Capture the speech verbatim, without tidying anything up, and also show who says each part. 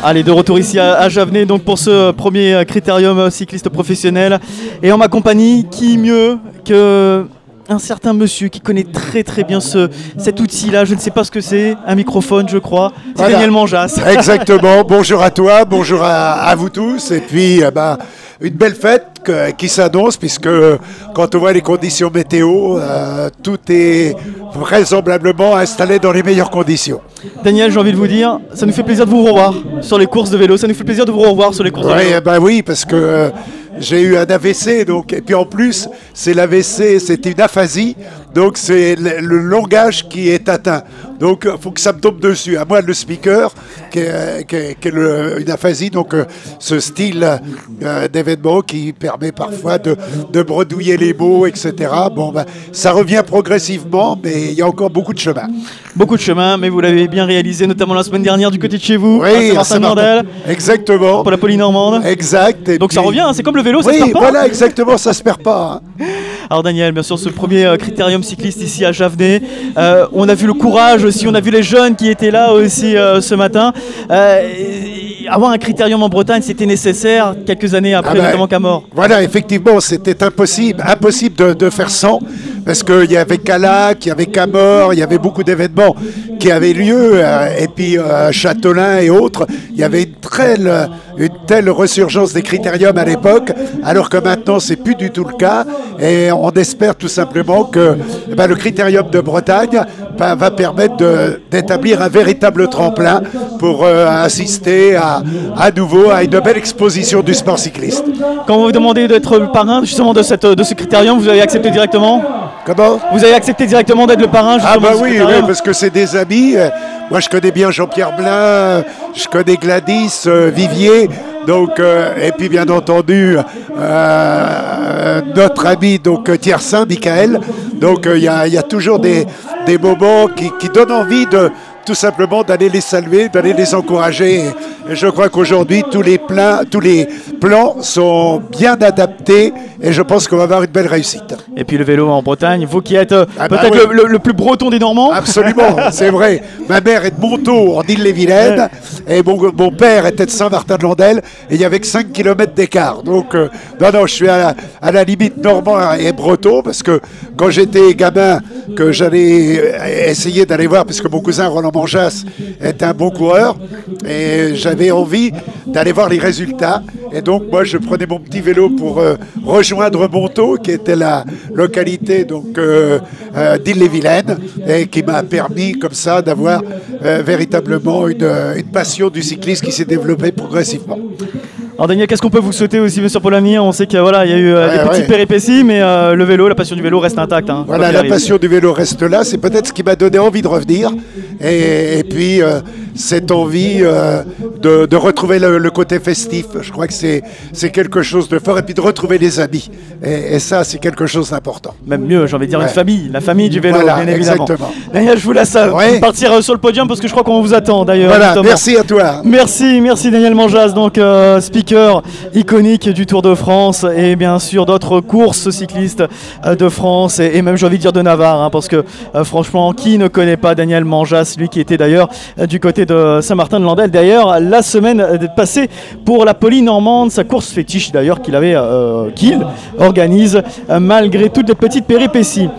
Speaker 1: Allez, de retour ici à, à Javenay donc pour ce premier critérium cycliste professionnel. Et en ma compagnie, qui mieux que un certain monsieur qui connaît très très bien ce, cet outil-là. Je ne sais pas ce que c'est, un microphone je crois. C'est voilà. Daniel Manjas.
Speaker 2: Exactement, bonjour à toi, bonjour à, à vous tous. Et puis, euh, bah, une belle fête que, qui s'annonce puisque quand on voit les conditions météo, euh, tout est vraisemblablement installé dans les meilleures conditions.
Speaker 1: Daniel, j'ai envie de vous dire, ça nous fait plaisir de vous revoir sur les courses de vélo. Ça nous fait plaisir de vous revoir sur les courses
Speaker 2: ouais,
Speaker 1: de vélo.
Speaker 2: Bah oui, parce que euh, j'ai eu un A V C, donc, et puis en plus, c'est l'A V C, c'est une aphasie, donc c'est le, le langage qui est atteint. Donc il faut que ça me tombe dessus. À moi, le speaker, qui est, qui est, qui est le, une aphasie, donc euh, ce style euh, d'événement qui permet parfois de, de bredouiller les mots, et cetera. Bon, ben, ça revient progressivement, mais il y a encore beaucoup de chemin.
Speaker 1: Beaucoup de chemin, mais vous l'avez bien réalisé, notamment la semaine dernière du côté de chez vous,
Speaker 2: oui,
Speaker 1: à Saint-Martin-de-Landel.
Speaker 2: Exactement.
Speaker 1: Pour la Polynormande.
Speaker 2: Exact. Et
Speaker 1: donc
Speaker 2: puis...
Speaker 1: ça revient, hein, c'est comme le vélo, ça
Speaker 2: oui,
Speaker 1: se perd pas.
Speaker 2: Voilà, exactement, ça se perd pas. Hein.
Speaker 1: Alors Daniel, bien sûr, ce premier euh, critérium cycliste ici à Javenay, euh, on a vu le courage aussi, on a vu les jeunes qui étaient là aussi euh, ce matin. Euh, avoir un critérium en Bretagne, c'était nécessaire quelques années après, ah ben, notamment qu'à Mort.
Speaker 2: Voilà, effectivement, c'était impossible, impossible de, de faire sans, parce qu'il y avait Calac, il y avait Camor, il y avait beaucoup d'événements qui avaient lieu, euh, et puis euh, Châtelain et autres, il y avait une telle, une telle ressurgence des critériums à l'époque, alors que maintenant c'est plus du tout le cas, et on espère tout simplement que ben, le critérium de Bretagne ben, va permettre de, d'établir un véritable tremplin pour euh, assister à, à nouveau à une belle exposition du sport cycliste.
Speaker 1: Quand vous vous demandez d'être le parrain justement de, cette, de ce critérium, vous avez accepté directement ?
Speaker 2: Comment ?
Speaker 1: Vous avez accepté directement d'être le parrain justement
Speaker 2: Ah bah
Speaker 1: de ce
Speaker 2: oui, oui, parce que c'est des amis. Moi je connais bien Jean-Pierre Blin, je connais Gladys, euh, Vivier. Donc, euh, et puis bien entendu, euh, notre ami donc Tiersin, Michael. Donc il euh, y, y a toujours des, des moments qui, qui donnent envie de tout simplement d'aller les saluer, d'aller les encourager. Et je crois qu'aujourd'hui, tous les plans, tous les plans sont bien adaptés et je pense qu'on va avoir une belle réussite.
Speaker 1: Et puis le vélo en Bretagne, vous qui êtes euh, ah peut-être bah oui. le, le, le plus breton des Normands.
Speaker 2: Absolument, c'est vrai. Ma mère est de Montaut, en Ille-et-Vilaine, et mon, mon père était de Saint-Martin-de-Landel, et il y avait que cinq kilomètres d'écart. Donc, euh, non, non, je suis à la, à la limite normand et breton, parce que quand j'étais gamin, que j'allais essayer d'aller voir, parce que mon cousin Roland Manjas est un bon coureur, et j'avais envie d'aller voir les résultats. Et donc, moi, je prenais mon petit vélo pour euh, rejoindre Montaut, qui était la localité donc, euh, euh, d'Ille-et-Vilaine, et qui m'a permis, comme ça, d'avoir euh, véritablement une, une passion du cyclisme qui s'est développée progressivement.
Speaker 1: Alors Daniel, qu'est-ce qu'on peut vous souhaiter aussi monsieur, pour l'avenir ? On sait qu'il voilà, y a eu euh,
Speaker 2: ouais,
Speaker 1: des petites
Speaker 2: ouais.
Speaker 1: péripéties, mais euh, le vélo, la passion du vélo reste intacte. Hein,
Speaker 2: voilà, la passion du vélo reste là. C'est peut-être ce qui m'a donné envie de revenir. Et, et puis, euh, cette envie euh, de, de retrouver le, le côté festif. Je crois que c'est, c'est quelque chose de fort. Et puis de retrouver les amis. Et, et ça, c'est quelque chose d'important.
Speaker 1: Même mieux, j'ai envie de dire ouais. une famille. La famille du vélo,
Speaker 2: voilà,
Speaker 1: bien évidemment.
Speaker 2: Exactement.
Speaker 1: Daniel, je vous laisse ouais. partir euh, sur le podium parce que je crois qu'on vous attend d'ailleurs.
Speaker 2: Voilà,
Speaker 1: justement.
Speaker 2: Merci à toi.
Speaker 1: Merci, merci Daniel Manjas, donc euh, speaker iconique du Tour de France et bien sûr d'autres courses cyclistes euh, de France et, et même j'ai envie de dire de Navarre hein, parce que euh, franchement qui ne connaît pas Daniel Manjas, lui qui était d'ailleurs euh, du côté de Saint-Martin-de-Landel d'ailleurs la semaine euh, passée pour la Polynormande, sa course fétiche d'ailleurs qu'il avait euh, qu'il organise euh, malgré toutes les petites péripéties.